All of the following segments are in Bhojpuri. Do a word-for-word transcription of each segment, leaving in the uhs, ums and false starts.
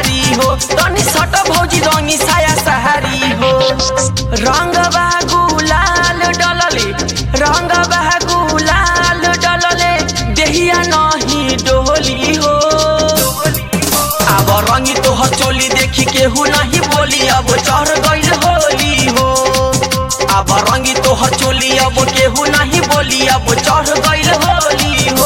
सहारी हो, तनी सट भौजी रंगी साया सहारी हो। रंग बा गुलाल डलले, रंग बा गुलाल डलले, देहिया नहीं डोली हो। अब रंगी तोहर चोली देखी केहू नहीं बोली, अब चढ़ गइल होली हो। अब रंगी तोहर चोली अब केहू नहीं बोली, अब चढ़ गइल होली हो।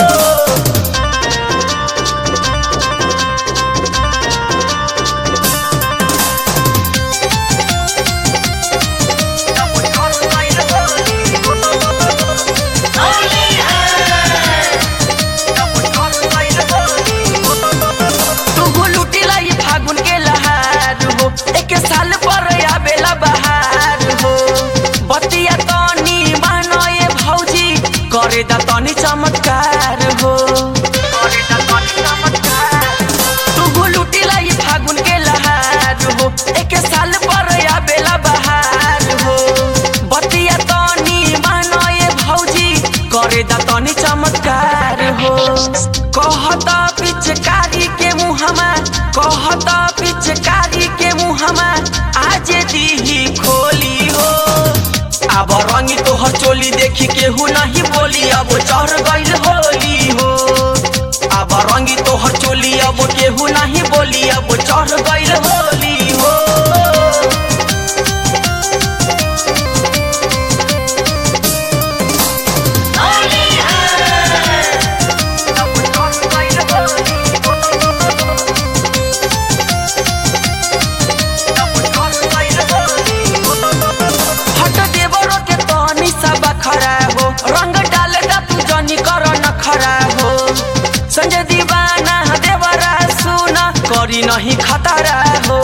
करे दा तनी चमत्कार हो, करे दा तनी चमत्कार। तू लुटी लाई फागुन के लहार हो, एक साल पर आवेला बहार हो। बतिया तनी मानो ये भौजी, करे दा तनी चमत्कार हो। कहता पिचकारी के मुहमा, कहता पिचकारी के मुहमा, आज दीही खोली हो। अब रंगी तोहर चोली देखी केहू नहीं बोली, अब चढ़ गइल होली हो। अब रंगी तोहर चोली अब केहू नहीं बोली, अब चढ़ गइल होली हो। रंग डाले दा तू जनी कर नखरा हो। संजय दीवाना देवरा सुना, करी नहीं खतरा हो।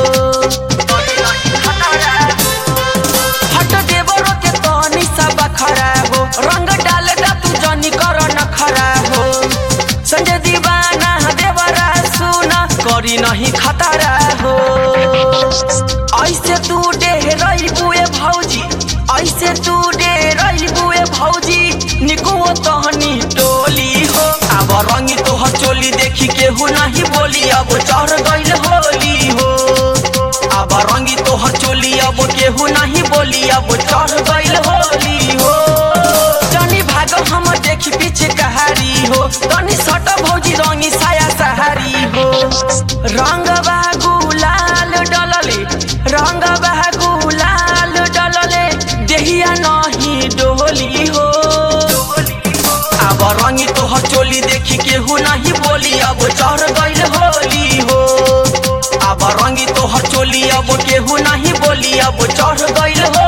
हट देवरो के तनी सब खरा हो, रंग डाले दा तू जनी कर नखरा हो। संजय दीवाना देवरा सुना, करी नहीं खतरा हो। ऐसे तू डेहरई बुए भौजी, ऐसे तू डेहरई बुए भौजी, निको तहनी टोली हो। अब रंगी तोहर चोली देखी केहू नहीं बोली, अब चढ़ गइल होली हो। अब रंगी तोहर चोली अब केहू नहीं बोली, अब चढ़ गइल होली हो। जनी भाग हम देखी पीछे कहारी हो, तनी सट भौजी रंगी साया सहारी हो। रंग बा गुलाल डलले, रंग बा गुलाल डलले, देहिया नहीं डोली हो। अब रंगी तोहर चोली देखी केहू नहीं बोली, अब चढ़ गइल होली हो। अब रंगी तोहर चोली अब केहू नहीं बोली, अब चढ़ गइल हो।